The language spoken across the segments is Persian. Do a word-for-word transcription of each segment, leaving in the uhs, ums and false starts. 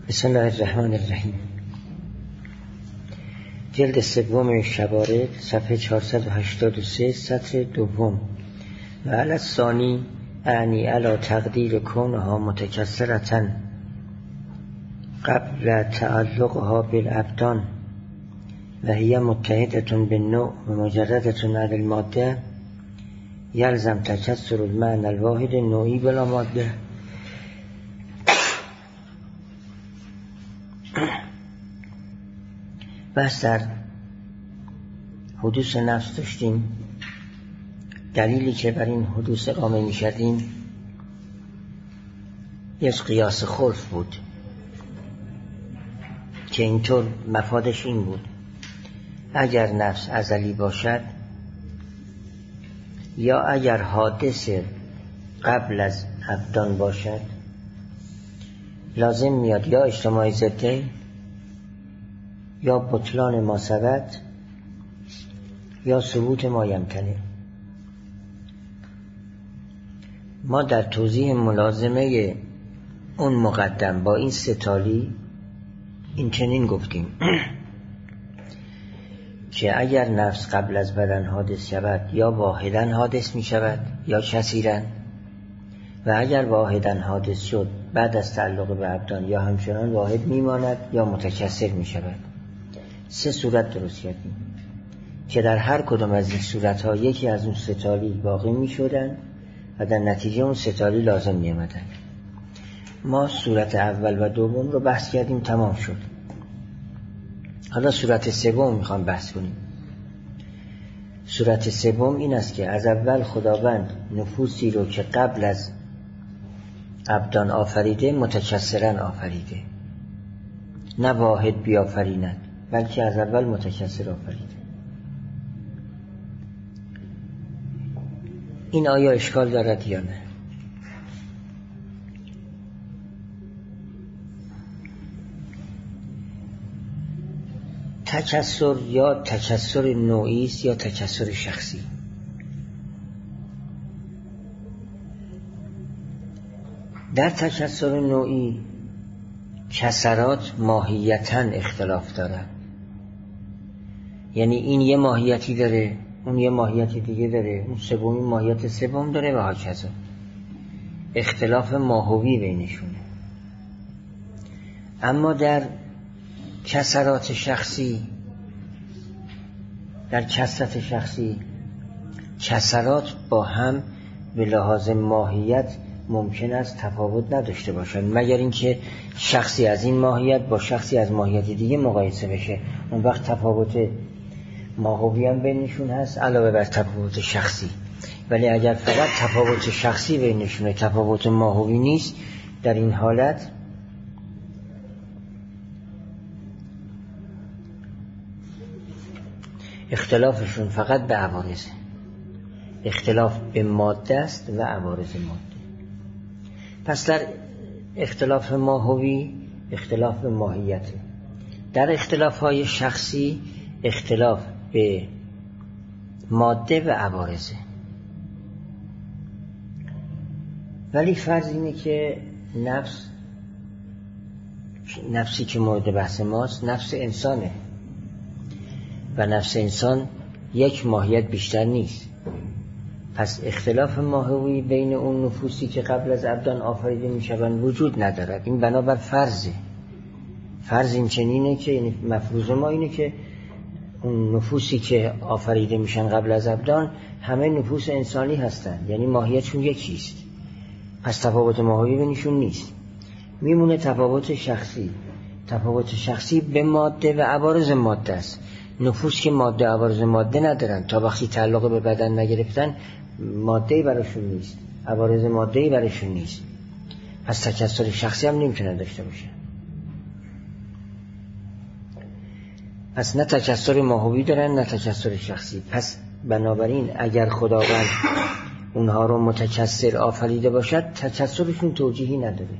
بسم الله الرحمن الرحیم. جلد سوم شبارد صفحه چهارصد و هشتاد و سه سطر دوم. و علی الثانی اعنی علی تقدیر کونها متکسرتن قبل تعلقها بالابدان و هی متحدتون بالنوع و مجردتون علی الماده یلزم تکسر المعنى الواحد نوعی بلا ماده. بس در حدوث نفس داشتیم. دلیلی که بر این حدوث اقامه می شدیم یک قیاس خلف بود که اینطور مفادش این بود: اگر نفس ازلی باشد یا اگر حادث قبل از ابدان باشد، لازم میاد یا اجتماع ضده یا بطلان ما ثبت یا ثبوت ما یمتنع. ما در توضیح ملازمه اون مقدم با این ستالی این چنین گفتیم که اگر نفس قبل از بدن حادث شود یا واحداً حادث می شود یا کثیراً، و اگر واحداً حادث شد بعد از تعلق به ابدان یا همچنان واحد می ماند یا متکثر می شود. سه صورت درست کردیم که در هر کدام از این صورتها یکی از اون ستالی باقی می شدن و در نتیجه اون ستالی لازم می آمدن. ما صورت اول و دوم رو بحث کردیم، تمام شد. حالا صورت سوم میخوام بحث کنیم. صورت سوم این است که از اول خداوند نفوسی رو که قبل از ابدان آفریده متکثرا آفریده، نه واحد بیافریند بلکه از اول متکثر آفریده. این آیا اشکال دارد یا نه؟ تکثر یا تکثر نوعی است یا تکثر شخصی. در تکثر نوعی کسرات ماهیتاً اختلاف دارد، یعنی این یه ماهیتی داره، اون یه ماهیتی دیگه داره، اون سومی ماهیت سوم داره و هاکذا. اختلاف ماهوی بینشونه. اما در کسرات شخصی، در کسرت شخصی کسرات با هم به لحاظ ماهیت ممکن است تفاوت نداشته باشند، مگر اینکه شخصی از این ماهیت با شخصی از ماهیت دیگه مقایسه بشه، اون وقت تفاوت ماهوی هم بینشون هست علاوه بر تفاوت شخصی. ولی اگر فقط تفاوت شخصی بینشونه، تفاوت ماهوی نیست، در این حالت اختلافشون فقط به عوارضه. اختلاف به ماده است و عوارض ماده. پس در اختلاف ماهوی اختلاف به ماهیته. در اختلاف‌های شخصی اختلاف به ماده و عوارضه. ولی فرض اینه که نفس نفسی که مورد بحث ماست نفس انسانه و نفس انسان یک ماهیت بیشتر نیست. پس اختلاف ماهوی بین اون نفوسی که قبل از ابدان آفریده می شوند وجود ندارد. این بنابر فرضه. فرض این چنینه که یعنی مفروض ما اینه که اون نفوسی که آفریده میشن قبل از ابدان همه نفوس انسانی هستن، یعنی ماهیتشون یکیست. پس تفاوت ماهوی بینشون نیست. میمونه تفاوت شخصی. تفاوت شخصی به ماده و عوارض ماده است. نفوس که ماده عوارض ماده ندارن تا وقتی تعلق به بدن نگرفتن ماده‌ای براشون نیست، عوارض ماده‌ای براشون نیست. پس تکثر شخصی هم نمیتونن داشته باشه. پس نه تکثر ماهوی دارن نه تکثر شخصی. پس بنابراین اگر خداوند اونها رو متکثر آفریده باشد تکثرشون توجیهی نداره،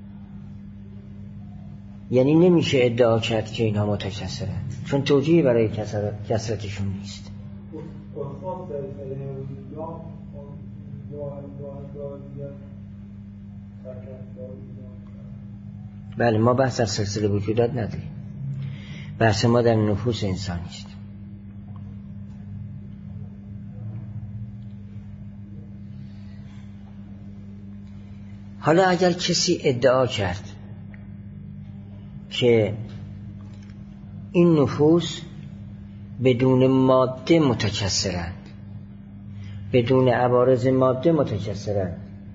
یعنی نمیشه ادعا کرد که اینها متکثرن چون توجیهی برای کثرتشون نیست. بله ما بحث از سلسله وجودات نداریم، بحث ما در نفوس انسانی است. حالا اگر کسی ادعا کرد که این نفوس بدون ماده متکثرند، بدون عوارض ماده متکثرند،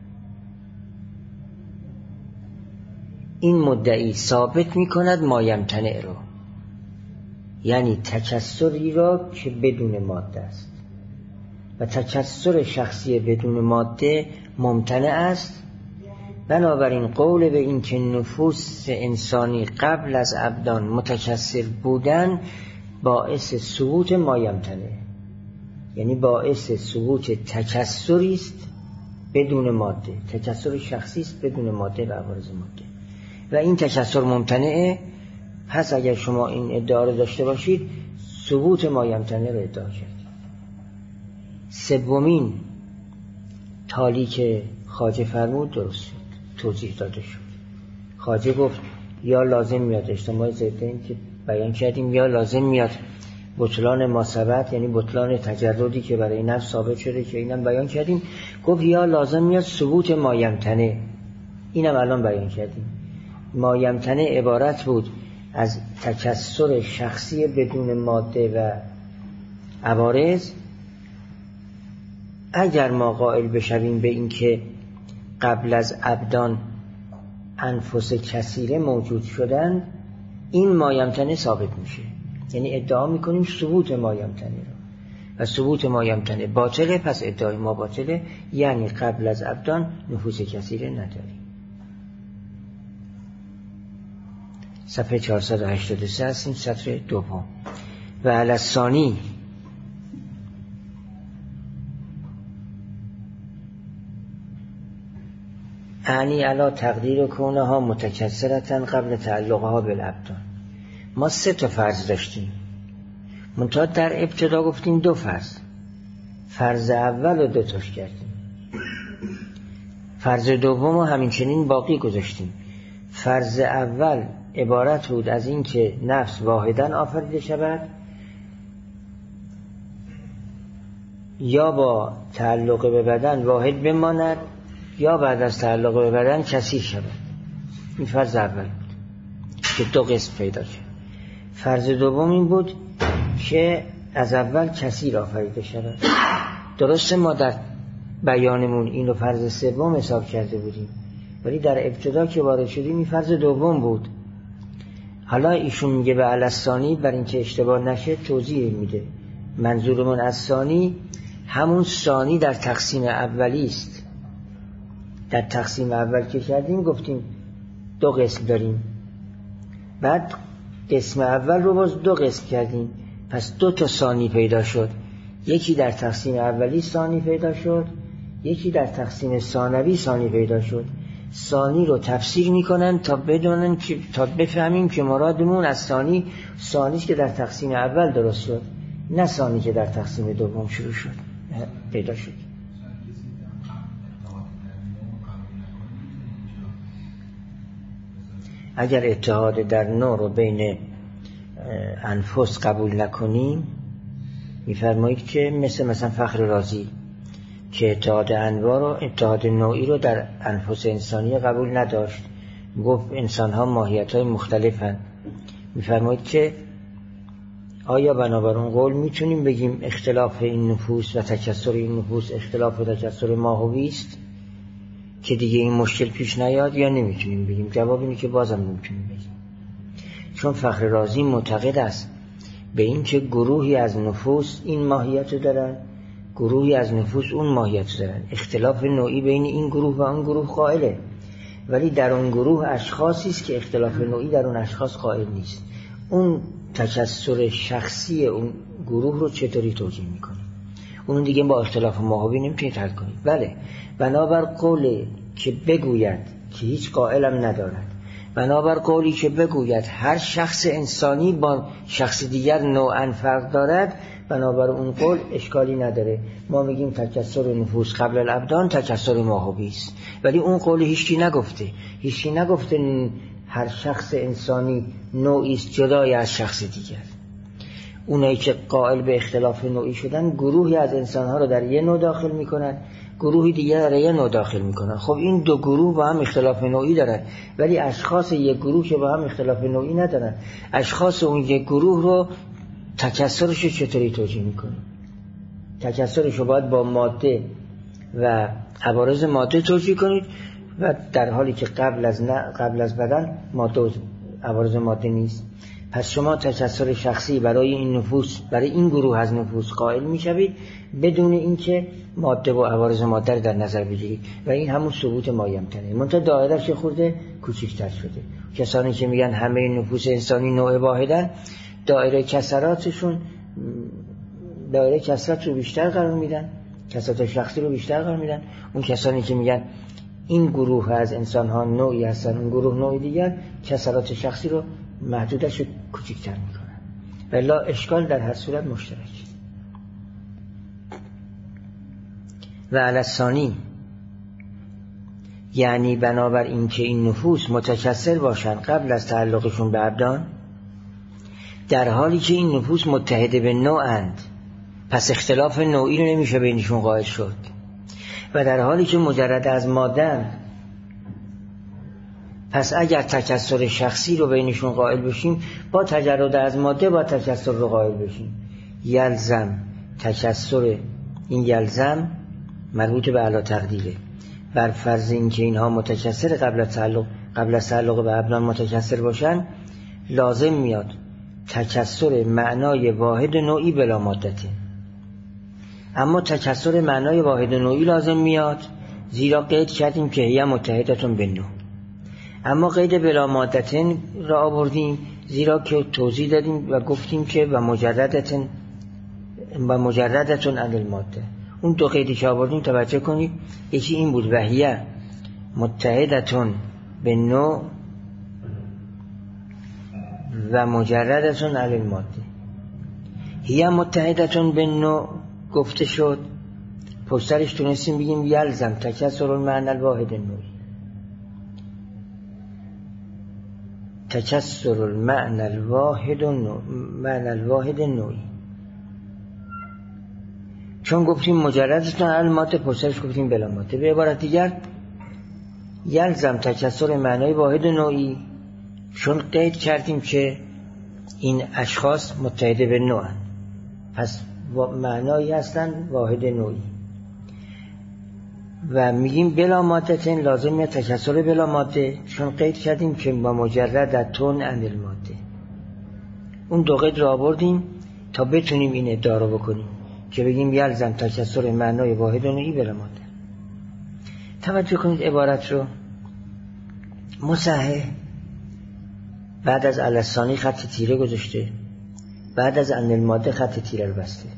این مدعی ثابت می کند مایمتنع رو، یعنی تکثری را که بدون ماده است و تکثر شخصی بدون ماده ممتنع است. بنابراین قول به این که نفوس انسانی قبل از ابدان متکثر بودن باعث ثبوت مایمتنع، یعنی باعث ثبوت تکثری است بدون ماده، تکثر شخصی است بدون ماده و عوارض ماده و این تکثر ممتنعه. پس اگر شما این ادعا رو داشته باشید ثبوت مایمتنع رو ادعا کردید. سومین تالی که خواجه فرمود درست شد، توضیح داده شد. خواجه گفت یا لازم میاد اجتماع ضدین که بیان کردیم، یا لازم میاد بطلان ماسبت، یعنی بطلان تجردی که برای نفس ثابت شده که اینم بیان کردیم. گفت یا لازم میاد ثبوت مایمتنع، اینم الان بیان کردیم. مایمتنع عبارت بود از تکثر شخصی بدون ماده و عوارض. اگر ما قائل بشویم به این که قبل از ابدان انفس کثیره موجود شدن، این مایمتنع ثابت میشه، یعنی ادعا میکنیم ثبوت مایمتنع رو و ثبوت مایمتنع باطله، پس ادعای ما باطله، یعنی قبل از ابدان نفوس کثیره نداریم. صفحه چهارصد و هشتاد و سه هستیم، سطر دوم. و علی الثانی اعنی علا تقدیر کونها متکثرتن قبل تعلقها بالابدان. ما سه تا فرض داشتیم، منتها در ابتدا گفتیم دو فرض. فرض اول رو دو تاش کردیم، فرض دوم رو همین چنین باقی گذاشتیم. فرض اول عبارت بود از این که نفس واحداً آفریده شود یا با تعلق به بدن واحد بماند یا بعد از تعلق به بدن کثیر شود. این فرض اول بود که دو قسم پیدا شد. فرض دوم این بود که از اول کثیر آفریده شود. درسته ما در بیانمون اینو فرض سوم حساب کرده بودیم، ولی در ابتدا که وارد شدیم این فرض دوم بود. حالا ایشون میگه به علی الثانی، بر این که اشتباه نشه توضیح میده. منظورمون از ثانی همون ثانی در تقسیم اولی است. در تقسیم اول که کردیم گفتیم دو قسم داریم، بعد قسم اول رو باز دو قسم کردیم، پس دو تا ثانی پیدا شد. یکی در تقسیم اولی ثانی پیدا شد، یکی در تقسیم ثانوی ثانی پیدا شد. ثانی رو تفسیر میکنن تا بدونن که تا بفهمیم که مرادمون از ثانی ثانی که در تقسیم اول درست شد، نه ثانی که در تقسیم دوم شروع شد پیدا شد. اگر اتحاد در نوع رو بین انفس قبول نکنیم، میفرمایید که مثل مثلا فخر رازی که اتحاد انواع رو، اتحاد نوعی رو در انفس انسانی قبول نداشت، گفت انسان ها ماهیت های مختلفن. میفرمایید که آیا بنابر اون قول میتونیم بگیم اختلاف این نفوس و تکثر این نفوس اختلاف و تکثر ماهوی است که دیگه این مشکل پیش نیاد، یا نمیتونیم بگیم؟ جواب اینه که بازم نمیتونیم بگیم، چون فخر رازی معتقد است به این که گروهی از نفوس این ماهیت رو دارن، گروهی از نفوس اون ماهیت رو دارن. اختلاف نوعی بین این گروه و اون گروه قائله، ولی در اون گروه اشخاصی است که اختلاف نوعی در اون اشخاص قائل نیست. اون تکثر شخصی اون گروه رو چطوری توجیه میکنه؟ اون دیگه با اختلاف ماهوی نمیتونید حل کنید. بله، بنابر قولی که بگوید که هیچ قائلم ندارد، بنابر قولی که بگوید هر شخص انسانی با شخص دیگر نوعاً فرق دارد، بنابر اون قول اشکالی نداره. ما میگیم تکثر نفوس قبل الابدان تکثر ماهوی است، ولی اون قول هیچکی نگفته. هیچکی نگفته هر شخص انسانی نوعی است جدای از شخص دیگر. اونایی که قائل به اختلاف نوعی شدن گروهی از انسانها رو در یه نوع داخل میکنن، گروهی دیگر در یه نوع داخل میکنن. خب این دو گروه با هم اختلاف نوعی دارن، ولی اشخاص یک گروه که با هم اختلاف نوعی ندارن. اشخاص اون یک گروه رو تکثرش رو چطوری توجیه میکنن؟ تکثرش رو باید با ماده و عوارض ماده توجیه کنید، و در حالی که قبل از نه قبل از بدن ماده و عوارض ماده نیست. پس شما تکثر شخصی برای این نفوس، برای این گروه از نفوس قائل میشوید بدون اینکه ماده و عوارض ماده رو در نظر بگیرید، و این همون ثبوت مایمتنه. منتها دایره‌اش خورده کوچکتر شده. کسانی که میگن همه نفوس انسانی نوع واحدن، دایره کسراتشون دایره کسرت رو بیشتر قرار میدن، کسرات شخصی رو بیشتر قرار میدن. اون کسانی که میگن این گروه از انسان ها نوعی هستن، اون گروه نوعی دیگر، کسرات شخصی رو محدودش رو کوچکتر میکنن. ولی اشکال در هر صورت مشترک. و علی الثانی، یعنی بنابر این که این نفوس متکثر باشن قبل از تعلقشون به ابدان، در حالی که این نفوس متحد به نوعند، پس اختلاف نوعی رو نمیشه بینشون قائل شد. و در حالی که مجرد از ماده، پس اگر تکثر شخصی رو بینشون قائل بشیم، با تجرد از ماده با تکثر رو قائل بشیم. یلزم تکثر، این یلزم مربوط به اعلی تقدیره، بر فرض این که اینها متکثر قبل از تعلق قبل از تعلق به ابدان متکثر باشن، لازم میاد تکثر معنای واحد نوعی بلا مادته. اما تکثر معنای واحد نوعی لازم میاد، زیرا قید کردیم که هی متحدتون به نوع. اما قید بلا مادتن را آوردیم زیرا که توضیح دادیم و گفتیم که و مجردتن و مجردتون عن الماده. اون دو قیدی که آوردیم توجه کنید، یکی این بود و هی متحدتون به نوع و مجردتون عن الماده. هی متحدتون به نوع گفته شد، پشترش تونستیم بگیم یلزم تکثر المعنى الواحد النوعی. تکثر المعنى الواحد معنى الواحد النوعی، چون گفتیم مجردتون عن الماده، پشترش گفتیم بلا ماده. به عبارت دیگر یلزم تکثر معنای واحد نوعی، چون قید کردیم که این اشخاص متحد به نوعن، پس معنایی هستن واحد نوعی. و میگیم بلا مادتن لازمه تکثر بلا ماده، چون قید کردیم که با مجردتون عن الماده. اون دو قید رو آوردیم تا بتونیم این ادعا رو بکنیم که بگیم یلزم تکثر معنای واحد نوعی بلا ماده. توجه کنید عبارت رو. مصحح بعد از علی الثانی خط تیره گذاشته، بعد از عن الماده خط تیره رو بسته.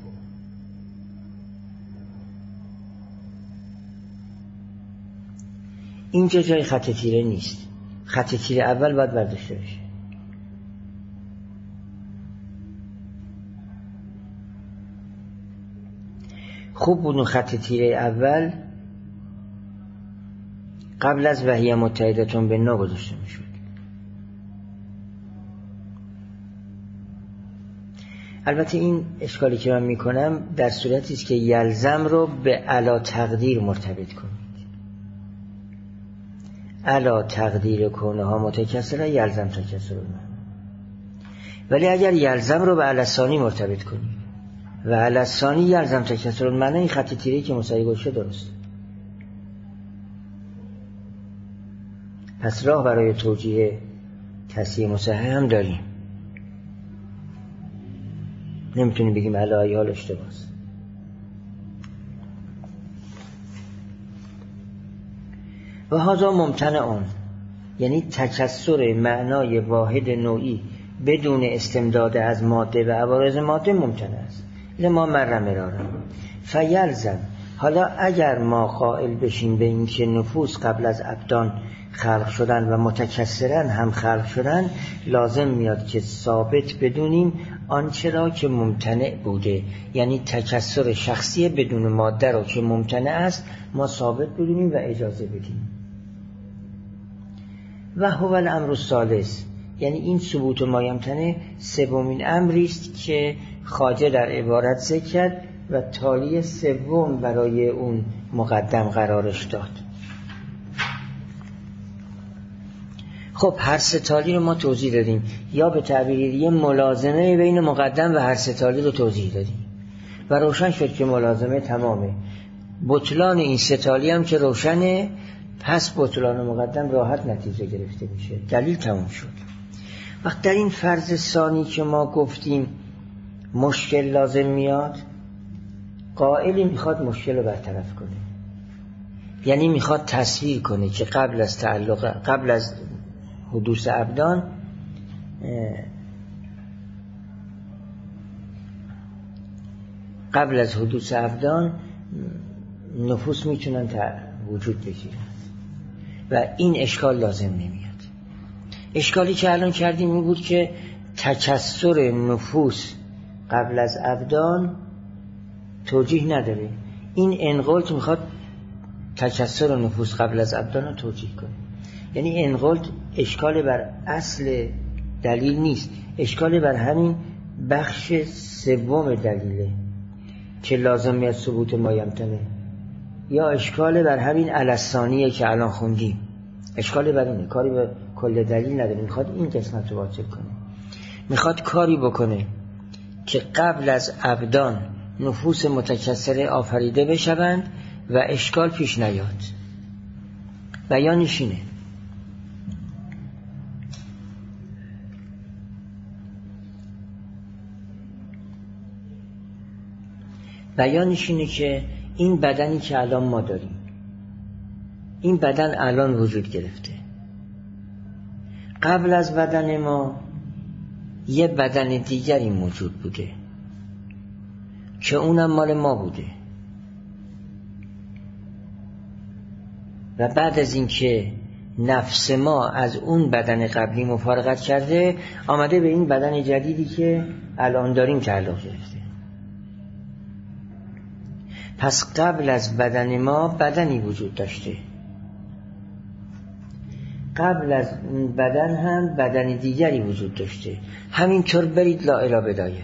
اینجا جای خط تیره نیست، خط تیره اول باید برداشته بشه. خوب بود اون خط تیره اول قبل از و هی متحدتون به نوع گذاشته میشد. البته این اشکالی که من میکنم در صورتی است که یلزم رو به علا تقدیر مرتبط کنید. علا تقدیر کونه ها متکثره یلزم تکثر المعنی. ولی اگر یلزم رو به علی الثانی مرتبط کنید و علی الثانی یلزم تکثر المعنی، این خط تیره‌ای که مصحح گذاشته درست. پس راه برای توجیه تصحیح مصحح هم داریم. نمیتونیم بگیم علی حال اشتباهه. و هذا ممتنع اون، یعنی تکثر معنای واحد نوعی بدون استمداد از ماده و عوارض ماده ممتنع است. لما مر مرارا فیلزم. حالا اگر ما قائل بشیم به این که نفوس قبل از ابدان خلق شدن و متکثرن هم خلق شدن، لازم میاد که ثابت بدونیم آنچه را که ممتنع بوده، یعنی تکثر شخصی بدون ماده را که ممتنع است ما ثابت بدونیم و اجازه بدیم. و هو الامر الثالث، یعنی این ثبوت مایمتنه سومین امری است که خواجه در عبارت ذکر کرد و تالی سوم برای اون مقدم قرارش داد. خب هر سه تالی رو ما توضیح دادیم، یا به تعبیر دیگه ملازمه بین مقدم و هر سه تالی رو توضیح دادیم و روشن شد که ملازمه تمامه. بطلان این سه تالی هم که روشنه، پس بطلان مقدم راحت نتیجه گرفته میشه، دلیل تمام شد. وقت در این فرض ثانی که ما گفتیم مشکل لازم میاد، قائلی میخواد مشکل رو برطرف کنه، یعنی میخواد تصویر کنه که قبل از تعلق قبل از حدوث ابدان قبل از حدوث ابدان نفوس میتونن وجود بگیرن و این اشکال لازم نمیاد. اشکالی که الان کردیم این بود که تکثر نفوس قبل از ابدان توجیه نداره. این انقلت میخواد تکثر نفوس قبل از ابدان رو توجیه کنه. یعنی انقلت اشکال بر اصل دلیل نیست، اشکال بر همین بخش سوم دلیله که لازم میاد ثبوت مایمتنه، یا اشکال بر همین الثانیه که الان خوندیم. اشکال بر اینه، کاری به کل دلیل نداره، میخواد این قسمت رو باطل کنه، میخواد کاری بکنه که قبل از ابدان نفوس متکثره آفریده بشوند و اشکال پیش نیاد. بیانش اینه. بیانش اینه که این بدنی که الان ما داریم، این بدن الان وجود گرفته. قبل از بدن ما یه بدن دیگری موجود بوده که اونم مال ما بوده و بعد از اینکه نفس ما از اون بدن قبلی مفارقت کرده، آمده به این بدن جدیدی که الان داریم تعلق گرفته. پس قبل از بدن ما بدنی وجود داشته، قبل از بدن هم بدن دیگری وجود داشته. همینطور برید لا اله بدایه.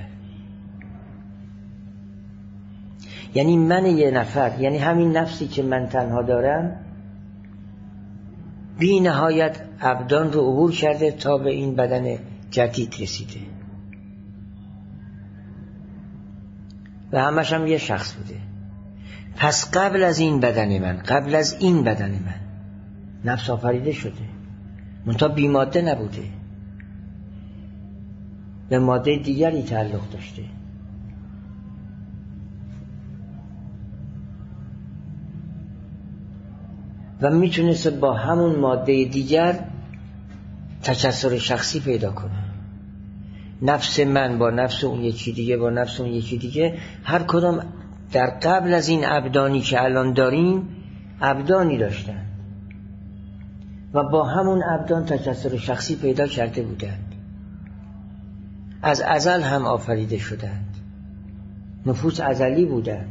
یعنی من یه نفر، یعنی همین نفسی که من تنها دارم، بی نهایت ابدان رو عبور کرده تا به این بدن جدید رسیده و همش هم یه شخص بوده. پس قبل از این بدن من، قبل از این بدن من نفس آفریده شده، منتها بی ماده نبوده، به ماده دیگری تعلق داشته. و میتونست با همون ماده دیگر تکثر شخصی پیدا کنه. نفس من با نفس اون یکی دیگه، با نفس اون یکی دیگه، هر کدام در قبل از این ابدانی که الان داریم ابدانی داشتن و با همون ابدان تکثر شخصی پیدا کرده بودند. از ازل هم آفریده شدند، نفوس ازلی بودند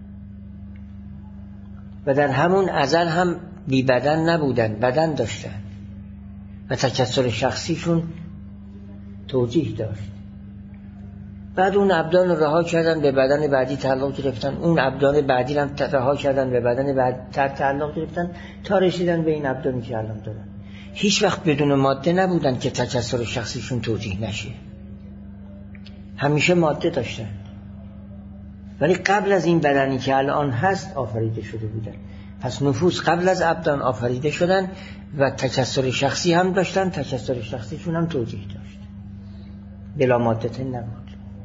و در همون ازل هم بی بدن نبودند، بدن داشتند و تکثر شخصیشون توجیه داشت. بعد اون ابدان رها کردن، به بدن بعدی تعلق گرفتن، اون ابدان بعدی هم رها کردن، به بدن بعدی تعلق گرفتن تا رسیدن به این ابدانی که الان دارن. هیچ وقت بدون ماده نبودن که تکثر شخصیشون توجیه نشه، همیشه ماده داشتن، ولی قبل از این بدنی که الان هست آفریده شده بودن. پس نفوس قبل از ابدان آفریده شدن و تکثر شخصی هم داشتن، تکثر شخصیشون هم توجیه داشت، بلا مادته نبود.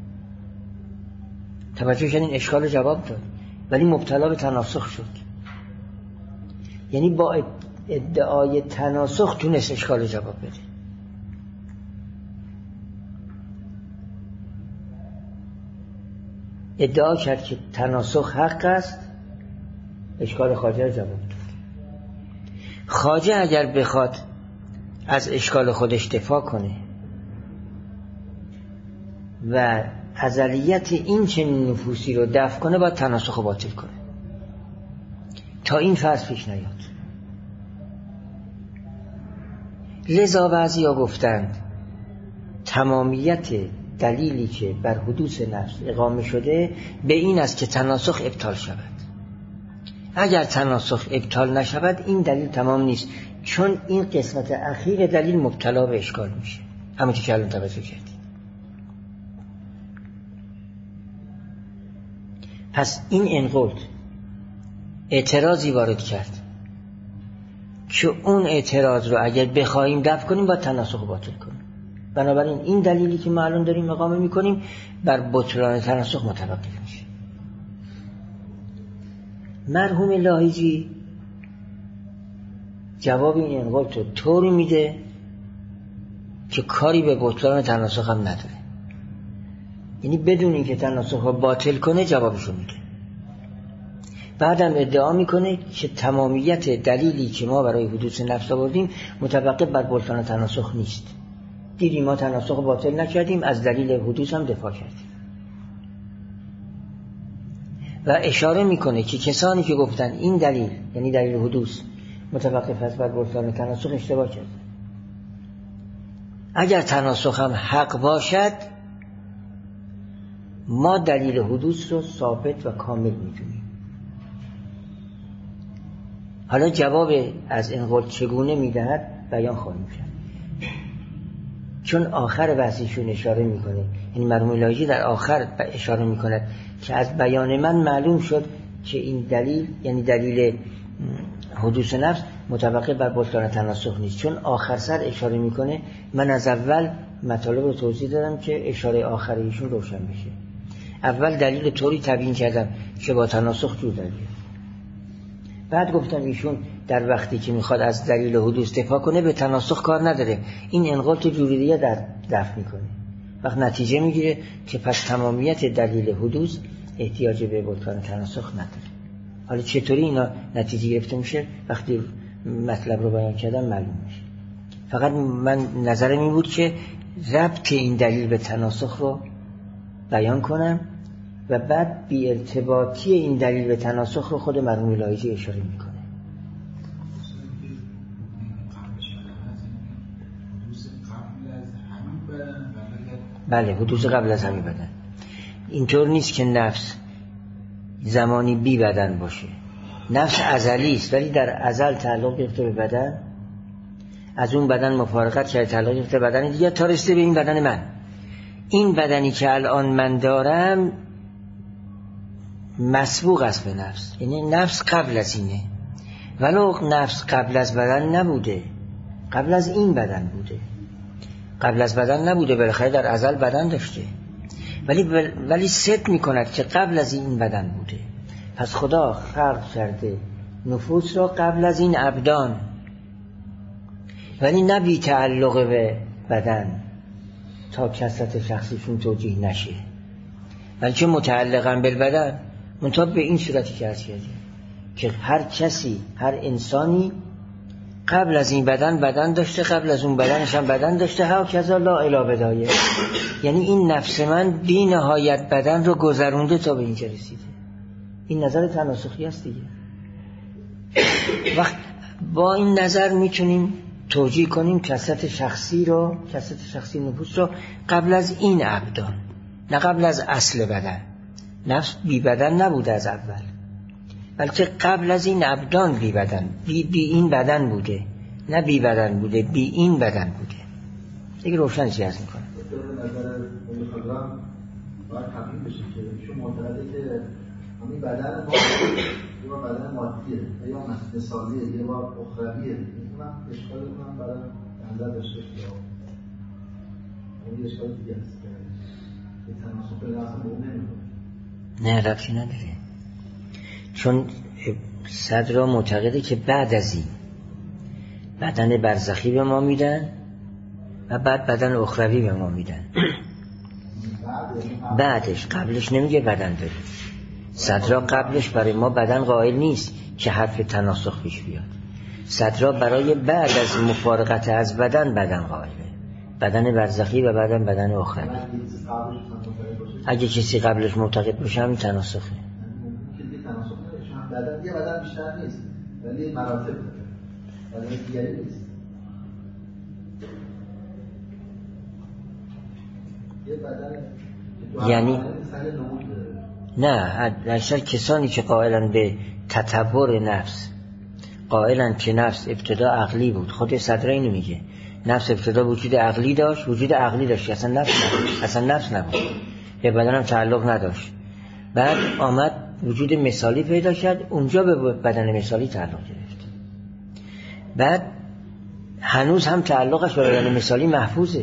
توجه کردین؟ اشکال جواب داد، ولی مبتلا به تناسخ شد. یعنی با ادعای تناسخ تونست اشکال جواب بده. ادعا کرد که تناسخ حق است، اشکال خواجه جواب داد. خواجه اگر بخواد از اشکال خودش دفاع کنه و ازلیت این چنین نفوسی رو دفع کنه، باید تناسخ رو باطل کنه تا این فرض پیش نیاد. لذا بعضیا گفتند تمامیت دلیلی که بر حدوث نفس اقامه شده به این است که تناسخ ابطال شود. اگر تناسخ ابطال نشود این دلیل تمام نیست، چون این قسمت اخیر دلیل مبتلا به اشکال میشه، همونطور که الان توجه کردید. پس این انقلت اعتراضی وارد کرد که اون اعتراض رو اگر بخوایم دفع کنیم باید تناسخ باطل کنیم. بنابراین این دلیلی که ما الان داریم اقامه میکنیم بر بطلان تناسخ متوقف میشه. مرحوم لاهیجی جواب این انقلت رو طوری میده که کاری به بطلان تناسخ هم نداره، یعنی بدون اینکه تناسخ رو باطل کنه جوابشو میده. بعدم ادعا میکنه که تمامیت دلیلی که ما برای حدوث نفس آوردیم متوقف بر بطلان تناسخ نیست. دیدیم ما تناسخ باطل نکردیم، از دلیل حدوث هم دفاع کردیم. و اشاره میکنه که کسانی که گفتن این دلیل یعنی دلیل حدوث متوقف است بر بطلان تناسخ اشتباه کرد. اگر تناسخ هم حق باشد ما دلیل حدوث رو ثابت و کامل میدونیم. حالا جواب از این قول چگونه میدهد بیان خواهیم کرد، چون آخر بحثشون اشاره میکنه، یعنی مرحوم لاهیجی در آخر اشاره میکند که از بیان من معلوم شد که این دلیل یعنی دلیل حدوث نفس متوقف بر بطلان تناسخ نیست، چون آخر سر اشاره میکنه. من از اول مطالب رو توضیح دادم که اشاره آخر ایشون روشن بشه. اول دلیل طوری تبیین کردم که با تناسخ جور دلیل، بعد گفتم ایشون در وقتی که میخواد از دلیل حدوث دفاع کنه به تناسخ کار نداره، این انقلت جوری دیگه در دفع میکنه. وقت نتیجه میگیره که پس تمامیت دلیل حدوث احتیاج به بطلان تناسخ نداره. حالا چطوری اینا نتیجه گرفته میشه وقتی مطلب رو بیان کردم معلوم میشه. فقط من نظرم این بود که ربط این دلیل به تناسخ رو بیان کنم و بعد بی ارتباطی این دلیل به تناسخ رو خود مرحوم لاهیجی اشاره میکنه. بله، حدوث قبل از همین بدن. اینطور نیست که نفس زمانی بی بدن باشه. نفس ازلی است ولی در ازل تعلق گرفته به بدن، از اون بدن مفارقت کرده تعلق گرفته به بدن دیگه تا رسیده به این بدن من. این بدنی که الان من دارم مسبوق است به نفس، یعنی نفس قبل از اینه، ولو نفس قبل از بدن نبوده، قبل از این بدن بوده، قبل از بدن نبوده، بالاخره در ازل بدن داشته، ولی ولی صدق میکند که قبل از این بدن بوده. پس خدا خلق کرده نفوس را قبل از این ابدان، ولی نه بی تعلق به بدن تا کثرت شخصیشون توجیه نشه، بلکه متعلقاً بالبدن، منتها به این صورتی که عرض کردیم که هر کسی، هر انسانی قبل از این بدن بدن داشته، قبل از اون بدنش هم بدن داشته، ها کذا لا الی بدایه، یعنی این نفس من بی نهایت بدن رو گذرونده تا به اینجا رسیده. این نظر تناسخی است دیگه. وقت با این نظر میتونیم توجیه کنیم کثرت شخصی رو، کثرت شخصی نفوس رو قبل از این ابدان، نه قبل از اصل بدن. نفس بی بدن نبوده از اول، بلکه قبل از این ابدان بی بدن، بی, بی این بدن بوده، نه بی بدن بوده، بی این بدن بوده. دیگه روشن چی از میکنه؟ به نظر مخالفان باید تبیین بشه که چون معتقده که همین بدن ما یا بدن مادیه یا مثالیه یا اخرویه، میتونم اشکال کنم برای نظر داشته که اون اشکال دیگه است که تناسخ به نظر مهم نمیکنه. نه ربطی نداره، چون صدر معتقده که بعد از این بدن برزخی به ما میدن و بعد بدن اخروی به ما میدن. بعدش، قبلش نمیگه بدن داره. صدرا قبلش برای ما بدن قائل نیست که حرف تناسخ پیش بیاد. صدرا برای بعد از مفارقت از بدن بدن قائله، بدن برزخی و بعدن بدن اخروی. اگه کسی قبلش معتقد باشه همین تناسخه. بدن یه بدن بیشتر نیست ولی مراتب داره، بدن دیگری نیست. یه بدن یعنی نه، اکثر کسانی که قائلن به تطور نفس، قائلن که نفس ابتدا عقلی بود. خود صدرا اینو میگه، نفس ابتدا وجود عقلی داشت، وجود عقلی داشت، اصلا نفس نبود، اصلا نفس نبود، به بدنم تعلق نداشت. بعد آمد وجود مثالی پیدا کرد، اونجا به بدن مثالی تعلق گرفت. بعد هنوز هم تعلقش به بدن مثالی محفوظه،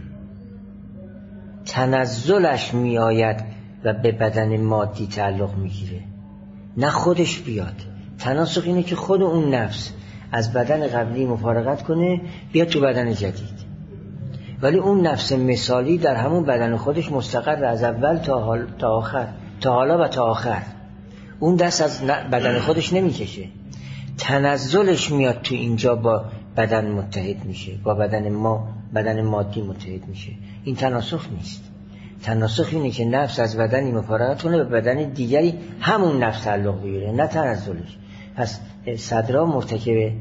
تنزلش می آید و به بدن مادی تعلق میگیره، نه خودش بیاد. تناسخ اینه که خود اون نفس از بدن قبلی مفارقت کنه بیاد تو بدن جدید، ولی اون نفس مثالی در همون بدن خودش مستقر از اول تا حال تا آخر، تا حالا و تا آخر. اون دست از بدن خودش نمیکشه، تنزلش میاد تو اینجا با بدن متحد میشه، با بدن ما، بدن مادی متحد میشه. این تناسخ نیست. تناسخ اینه که نفس از بدنی مفارقت کنه به بدن دیگری، همون نفس تعلق بگیره، نه تنزلش. پس صدرا مرتکب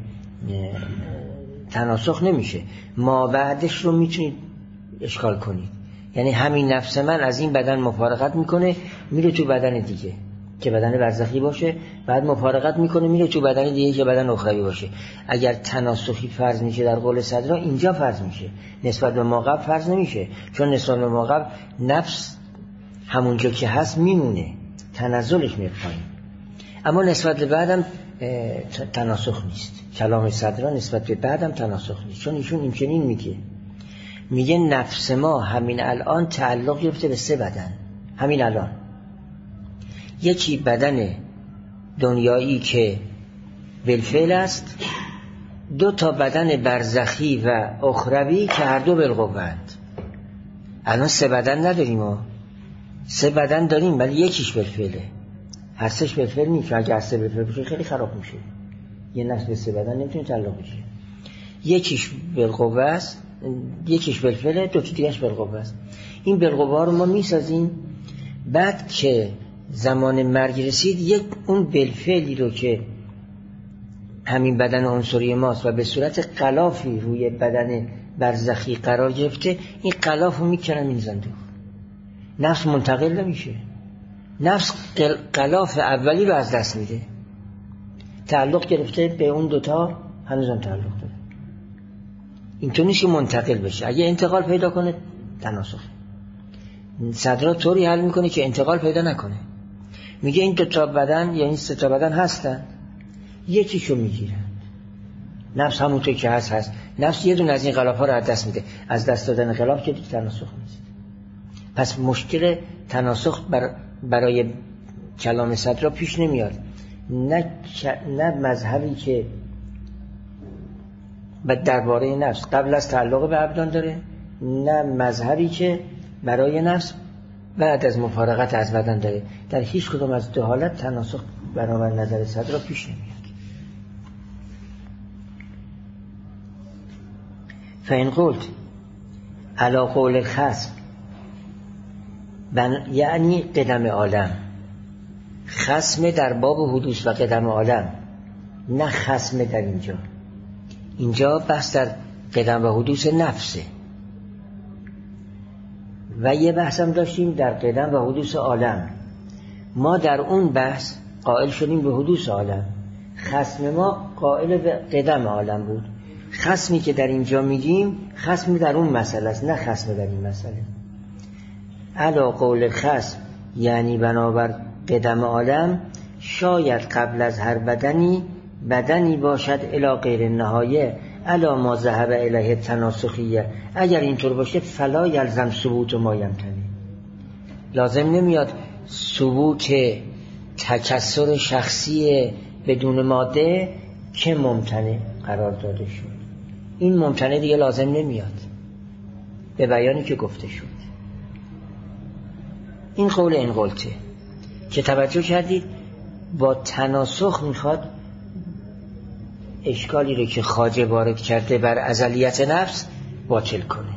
تناسخ نمیشه. ما بعدش رو میتونید اشکال کنید، یعنی همین نفس من از این بدن مفارقت میکنه میره تو بدن دیگه که بدن برزخی باشه، بعد مفارقت میکنه میره تو بدن دیگه که بدن اخروی باشه. اگر تناسخی فرض میشه در قول صدرا، اینجا فرض میشه، نسبت به ما قبل فرض نمیشه، چون نسبت به ما قبل نفس همونجا که هست میمونه، تنزلش میاد پایین. اما نسبت به بعدم تناسخ نیست. کلام صدرا نسبت به بعدم تناسخ نیست، چون ایشون این چنین میگه، میگه نفس ما همین الان تعلق گرفته به سه بدن. همین الان یکی بدن دنیایی که بالفعل است، دو تا بدن برزخی و اخروی که هر دو بالقوه‌اند. الان سه بدن نداریم، ما سه بدن داریم ولی یکیش بالفعله، هر سهش بالفعل نیست. اگه هر سه بالفعل بشه خیلی خراب میشه، یه نفس به سه بدن نمیتونه تعلق بشه. یکیش بالقوه است، یکیش بالفعله، دو تا دیگه‌اش بالقوه است. این بالقوه رو ما میسازیم، بعد که زمان مرگ رسید یک اون بالفعلی رو که همین بدن عنصری ماست و به صورت غلافی روی بدن برزخی قرار گرفته، این غلاف رو میکنن میزن دور. نفس منتقل نمیشه، نفس غلاف اولی رو از دست میده، تعلق گرفته به اون دوتا، هنوزم تعلق داره. اینطور نیست که منتقل بشه. اگه انتقال پیدا کنه تناسخ. صدرا طوری حل میکنه که انتقال پیدا نکنه. میگه این دو تا بدن یا این سه تا بدن هستن، یکیشو میگیرن، نفس همونطور که هست هست، نفس یه دونه از این غلاف‌ها رو از دست میده. از دست دادن غلاف که دیگه تناسخ نیست. پس مشکل تناسخ بر برای کلام صدرا پیش نمیاد. نه نه مذهبی که درباره نفس قبل از تعلق به ابدان داره، نه مذهبی که برای نفس بعد از مفارقت از بدن داره. در هیچ کدوم از دو حالت تناسخ برابر نظر صدرا پیش نمیاد. فإن قلت على قول خصم، یعنی قدم عالم، خصم در باب حدوث و قدم عالم، نه خصم در اینجا. اینجا بحث در قدم و حدوث نفسه و یه بحث هم داشتیم در قدم و حدوث عالم. ما در اون بحث قائل شدیم به حدوث عالم، خصم ما قائل به قدم عالم بود. خصمی که در اینجا میگیم خصم در اون مسئله است، نه خصم در این مسئله. علا قول خصم یعنی بنابر قدم عالم، شاید قبل از هر بدنی بدنی باشد الی غیر نهایه علا ما ذهب الیه تناسخیه. اگر اینطور باشه فلا یلزم ثبوت ما یمتنی، لازم نمیاد ثبوت تکثر شخصی بدون ماده که ممتنع قرار داده شد. این ممتنع دیگه لازم نمیاد به بیانی که گفته شد. این قول این قولته که توجه کردید با تناسخ میخواد اشکالی رو که خواجه وارد کرده بر ازلیت نفس باطل کنه.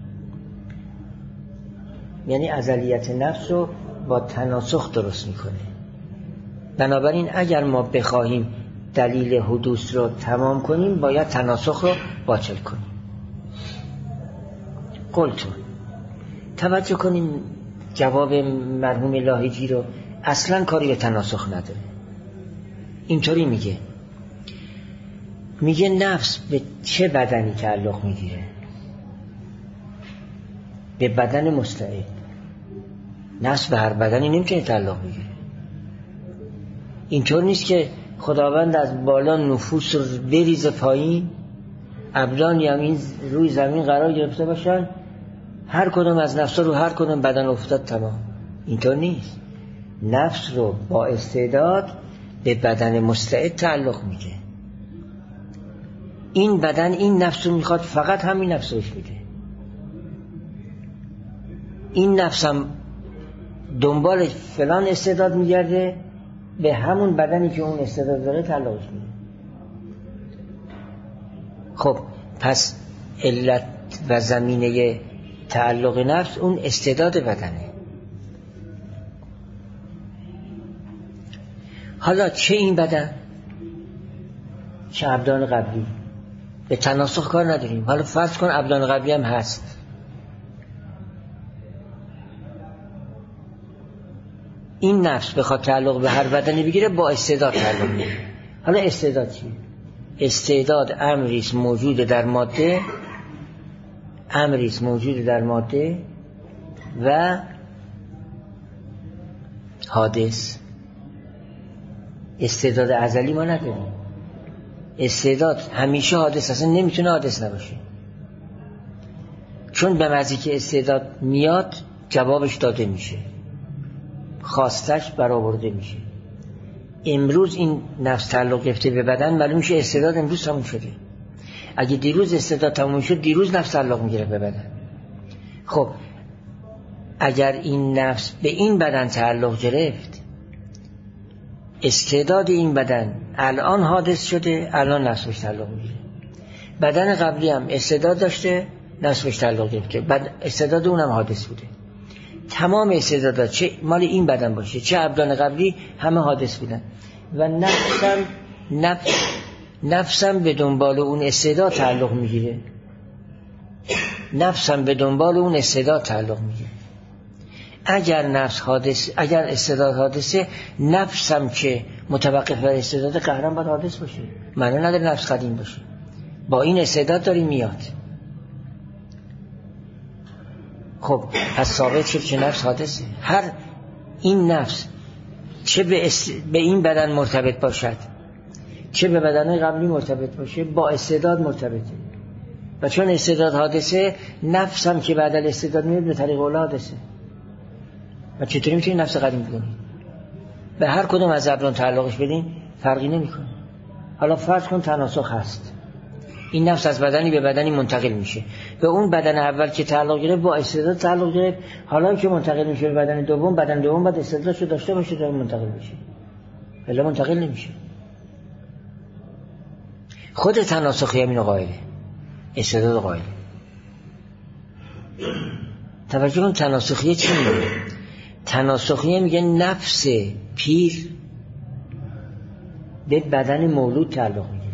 یعنی ازلیت نفس رو با تناسخ درست میکنه. بنابراین اگر ما بخواهیم دلیل حدوث رو تمام کنیم باید تناسخ رو باطل کنیم. قلتو توجه کنیم جواب مرحوم لاهیجی رو، اصلا کاری به تناسخ نداره. اینطوری میگه میگه نفس به چه بدنی تعلق میگیره؟ به بدن مستعد. نفس به هر بدنی نمیتونه تعلق بگیره. اینطور نیست که خداوند از بالا نفوس رو بریزه پایین، ابدان یمین روی زمین قرار گرفته باشن، هر کدوم از نفس رو هر کدوم بدن افتاد تمام. اینطور نیست. نفس رو با استعداد به بدن مستعد تعلق میده. این بدن این نفس رو میخواد، فقط همین نفس روش میده. این نفس هم دنبال فلان استعداد میگرده، به همون بدنی که اون استعداد داره تعلقش میده. خب پس علت و زمینه تعلق نفس اون استعداد بدنه. حالا چه این بدن چه ابدان قبلی، به تناسخ کار نداریم. حالا فرض کن ابدان قبلی هم هست. این نفس بخواد تعلق به هر بدنی بگیره، با استعداد تعلق میگیره. حالا استعداد چیه؟ استعداد امریست موجود در ماده، امریست موجود در ماده و حادث. استعداد ازلی ما نداریم. استعداد همیشه حادث، اصلا نمیتونه حادث نباشه، چون به معنی که استعداد میاد جوابش داده میشه، خواستش برآورده میشه. امروز این نفس تعلق گرفته به بدن، معلوم میشه استعداد امروز تموم شده. اگه دیروز استعداد تموم شد، دیروز نفس تعلق میگیره به بدن. خب اگر این نفس به این بدن تعلق گرفت، استعداد این بدن الان حادث شده، الان نفس بهش تعلق میگیره. بدن قبلی هم استعداد داشته، نفس بهش تعلق گرفته، بعد استعداد اونم حادث بوده. تمام استعدادات چه مال این بدن باشه چه ابدان قبلی همه حادث بودن و نفسم نفس نفسم به دنبال اون استعداد تعلق میگیره. نفسم به دنبال اون استعداد تعلق میگیره. اگر نفس حادث، اگر استعداد حادثه، نفسم که متوقف بر استعداد قهرم باید حادث باشه. معنی نداره نفس قدیم باشه. با این استعداد داری میاد. خب پس ثابت شد که نفس حادثه. هر این نفس چه به, است... به این بدن مرتبط باشد چه به بدن قبلی مرتبط باشه، با استعداد مرتبطه. و چون استعداد حادثه، نفس هم که بعد از استعداد میاد به طریق اول حادثه. و چطوری میتونی نفس قدیم بکنی؟ به هر کدوم از ابدان تعلقش بدین فرقی نمیکنه. حالا فرض کن تناسخ هست، این نفس از بدنی به بدنی منتقل میشه. به اون بدن اول که تعلق گرفت با استعداد تعلق گرفت، حالا که منتقل میشه به بدن دوم، بدن دوم باید استعدادشو داشته باشه تا منتقل میشه، الا منتقل نمیشه. خود تناسخی همینو قائله، استعداد قائله. توجه کن تناسخی چی میگه؟ تناسخی میگه نفس پیر به بدن مولود تعلق میگیره.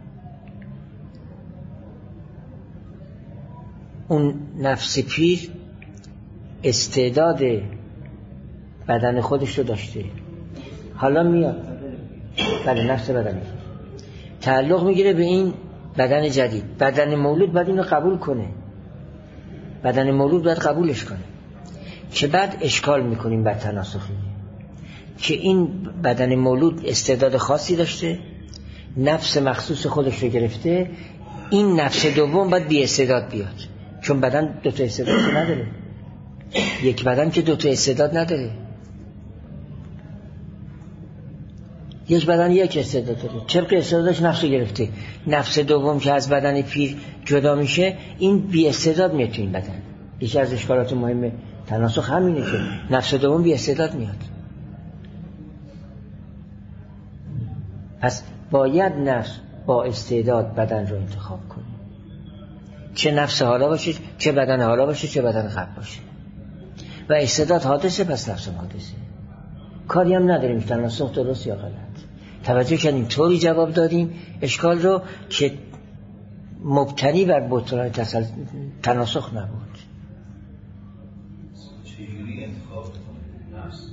اون نفس پیر استعداد بدن خودش رو داشته، حالا میاد بله نفس بدنش تعلق میگیره به این بدن جدید. بدن مولود باید این رو قبول کنه، بدن مولود باید قبولش کنه. که بعد اشکال میکنیم بر تناسخی که این بدن مولود استعداد خاصی داشته، نفس مخصوص خودش رو گرفته، این نفس دوم باید بی استعداد بیاد، چون بدن دو تا استعداد نداره. یک بدن که دو تا استعداد نداره. یک بدن یک استعداد داره، طبق استعدادش نفس گرفته. نفس دوم که از بدن پیر جدا میشه، این بی استعداد میاد تو این بدن. یکی از اشکالات مهم تناسخ همینه که نفس دوم بی استعداد میاد. پس باید نفس با استعداد بدن رو انتخاب کنه، چه نفس حالا باشه، چه بدن حالا باشه، چه بدن قبل باشه. و استعداد حادثه، پس نفس هم حادثه. کاری هم نداریم تناسخ درست یا غلط. توجه کردیم طوری جواب دادیم اشکال رو که مبتنی بر بطلان تناسخ نبود. چجوری انتخاب کنه نفس؟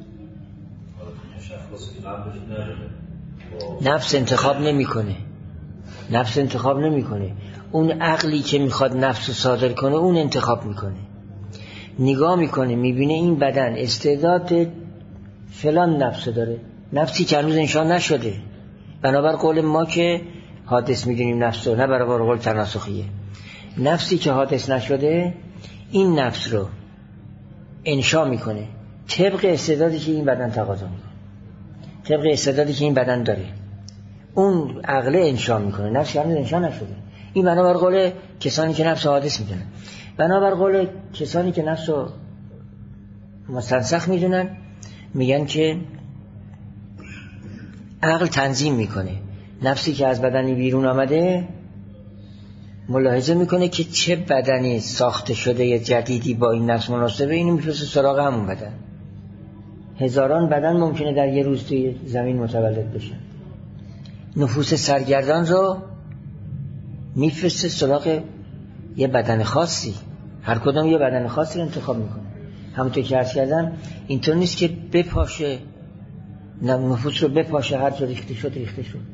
تشخصی قبلش نداره. نفس انتخاب نمیکنه. نفس انتخاب نمیکنه. اون عقلی که میخواد نفس رو صادر کنه اون انتخاب میکنه. نگاه میکنه میبینه این بدن استعداد فلان نفس داره، نفسی که هنوز انشاء نشده. بنابر قول ما که حادث میدونیم نفس رو، نه برابر قول تناسخیه. نفسی که حادث نشده این نفس رو انشاء میکنه طبق استعدادی که این بدن تقاضا میکنه، طبق استعدادی که این بدن داره. اون عقل انشاء میکنه، نفسی هنوز انشاء نشده. این بنابر قول کسانی که نفس حادث میدونن. بنابر قول کسانی که نفس رو مستنسخ میدونن میگن که عقل تنظیم میکنه. نفسی که از بدنی بیرون آمده ملاحظه میکنه که چه بدنی ساخته شده یا جدیدی با این نفس مناسبه، اینو میفرسته سراغ همون بدن. هزاران بدن ممکنه در یه روز توی زمین متولد بشن. نفوس سرگردان رو میفرسته سراغ یه بدن خاصی. هر کدوم یه بدن خاصی رو انتخاب میکنه. همونطور که عرض کردم اینطور نیست که بپاشه نفوس رو بپاشه هر جا ریخته شد ریخته شد.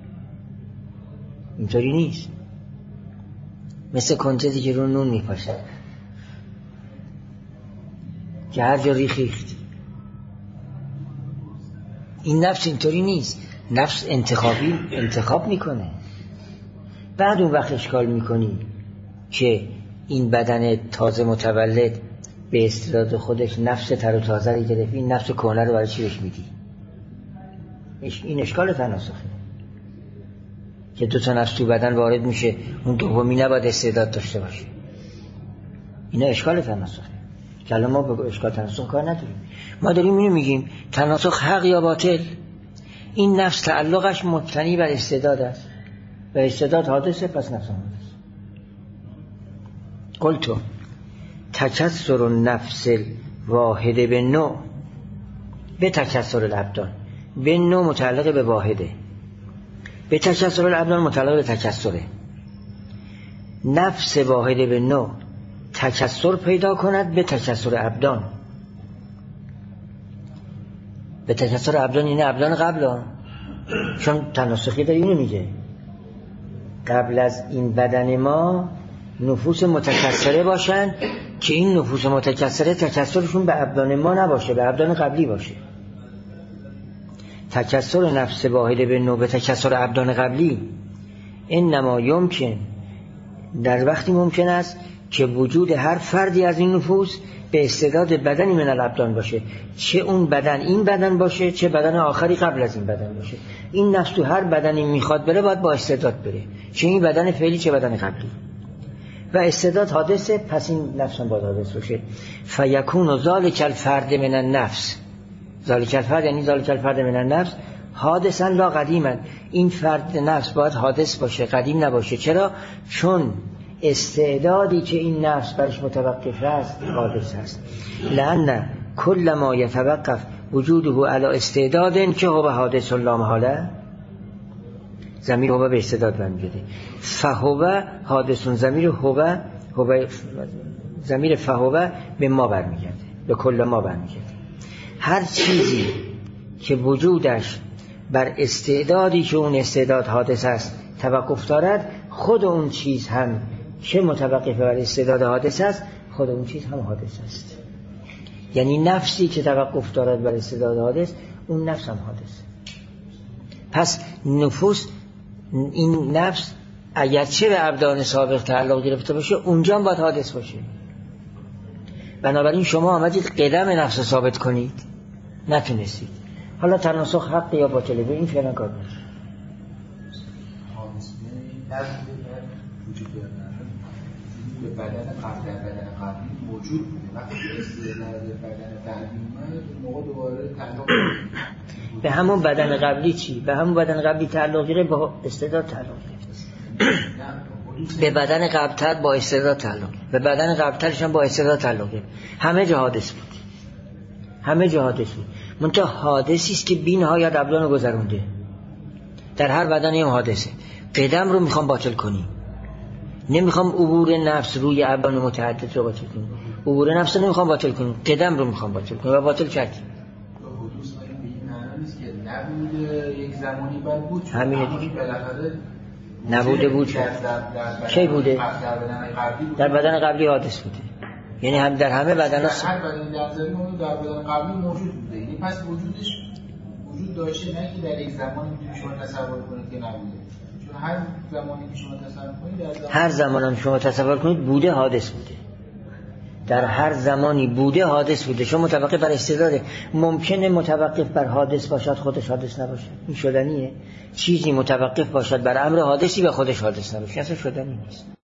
اینطوری نیست. مثل کنجدی که رو نون میپاشه که هر جا ریخت ریخت. این نفس اینطوری نیست. نفس انتخابی انتخاب میکنه. بعد اون وقت اشکال میکنی که این بدن تازه متولد به استعداد خودش نفس تر و تازه رو گرفت، این نفس کهنه رو برای چی بهش میدی؟ این اشکال تناسخه که دو تا نفس تو بدن وارد میشه، اون دومی نباید استعداد داشته باشه. اینا اشکال تناسخه که الان ما به اشکال تناسخ کار نداریم. ما داریم اینو میگیم تناسخ حق یا باطل. این نفس تعلقش مبتنی بر استعداد است و استعداد حادثه، پس نفس حادث. قلتو تکسر النفس واحده به نوع به تکسر الابدان. به نوع متعلق به واحده، به تکسر الابدان متعلق به تکسره. نفس واحده به نوع تکسر پیدا کند به تکسر ابدان. به تکسر ابدان اینه ابدان قبل ها. چون تناسخی داره اینو میگه قبل از این بدن ما نفوس متکسره باشن که این نفوس متکسره تکسرشون به ابدان ما نباشه، به ابدان قبلی باشه. تکسر نفس واحده به نوع به تکسر ابدان قبلی انما یمکن، در وقتی ممکن است که وجود هر فردی از این نفوس به استعداد بدنی من الابدان باشه، چه اون بدن این بدن باشه چه بدن آخری قبل از این بدن باشه. این نفس تو هر بدنی میخواد بره باید با استعداد بره، چه این بدن فعلی چه بدن قبلی. و استعداد حادثه، پس این نفس هم باید حادث باشه. فیکون ذالک الفرد من النفس، ذالک الفرد یعنی ذالک الفرد من النفس حادثا لا قدیما. این فرد نفس باید حادث باشه، قدیم نباشه. چرا؟ چون استعدادی که این نفس برش متوقف است حادث است. لأن کل ما یتوقف وجوده علی استعداد که هو حادث لا محاله. ضمیر هو به استعداد برمیگرده. فهو حادث، ضمیر هو هو ضمیر فهو به ما برمیگرده، به کل ما برمیگرده. هر چیزی که وجودش بر استعدادی که اون استعداد حادث است توقف دارد، خود اون چیز هم که متوقف بر استعداد حادث است خود اون چیز هم حادث است. یعنی نفسی که توقف دارد بر استعداد حادث اون نفس هم حادث. پس نفوس، این نفس اگرچه به ابدان سابق تعلق گرفته باشه اونجا هم باید حادث باشه. بنابراین شما آمدید قدم نفس ثابت کنید، نتونستید. حالا تناسخ حق یا باطله، به این فعلا کار نشه. وجود داره به بدن قبل در بدن قبلی موجود بوده، وقتی استعداد بدن بعدی اومد موقع دوباره تعلق به همون بدن قبلی چی؟ به همون بدن قبلی تعلق گرفت، با استعداد تعلق گرفت. به بدن قبلتر با استعداد تعلق، به بدن قبلترش هم با استعداد تعلق گرفت. همه جا حادث بود، همه جا حادث بود. منتها حادثی است که بی نهایت ابدان رو گذرونده. در هر بدنی هم حادثه. قدم رو میخوام باطل کنیم، نمیخوام عبور نفس روی ابدان متعدد رو باطل کنیم. عبور نفس رو نمیخوام باطل کنیم، قدم رو میخوام باطل کنیم و باطل کردیم. حدوث به این معنی نیست که نبوده یک زمانی بعد بود، همینه دیگه. بالاخره نبوده بود شد. کی بوده؟ در بدن قبلی حادث بوده. یعنی هم در همه بدن هست. هر بدن در زمین در بدن قبلی موجود بوده. یعنی پس وجودش وجود داشته، نه که در یک زمانی که شما تصور کنید که نبوده. چون هر زمانی که شما تصور کنید در زمان هر زمان هم شما تصور کنید بوده، حادث بوده. در هر زمانی بوده، حادث بوده. شما متوقف بر استعداد، ممکنه متوقف بر حادث باشد خودش حادث نباشه. این شدنیه. چیزی متوقف باشد بر امر حادثی و خودش حادث نباشه. اصلا شدنی نیست.